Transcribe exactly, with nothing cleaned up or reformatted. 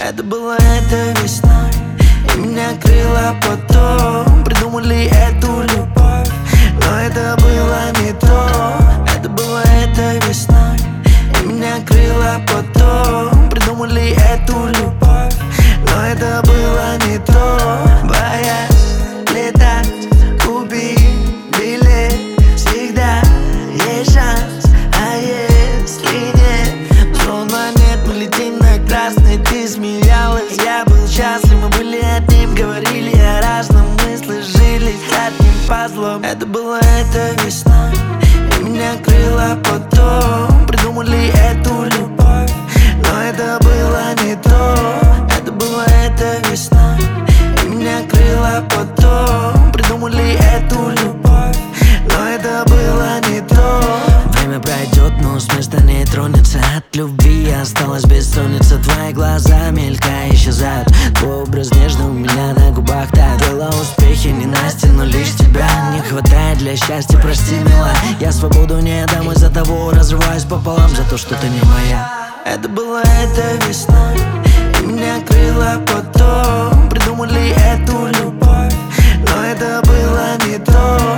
Это было это весной, и меня крыло потом. Придумали эту любовь, но это было не то. Это было это весной, и меня крыло потом. Придумали эту любовь, но это было не то. Боясь летать, купи билет. Всегда есть шанс, а если нет, звон монет, мы летим на красный. Ты смеялась, я был счастлив. Мы были одним, говорили о разном. Мы сложились одним пазлом. Это было это весной, и меня крыло потом. Придумали эту любовь, но это было не то. Это было это весной, и меня крыло потом. Придумали эту любовь, но это было не то. Время пройдет, но с места не тронется. От любви осталась бессонница. Твои глаза мелькая исчезают. Твой образ нежный у меня на губах тает. Делала успехи не Настя, но лишь тебя не хватает для счастья. Прости, милая, я свободу не дам. Из-за того разрываюсь пополам за то, что ты не моя. Это было это весной, и меня крыло потом. Придумали эту любовь, но это было не то.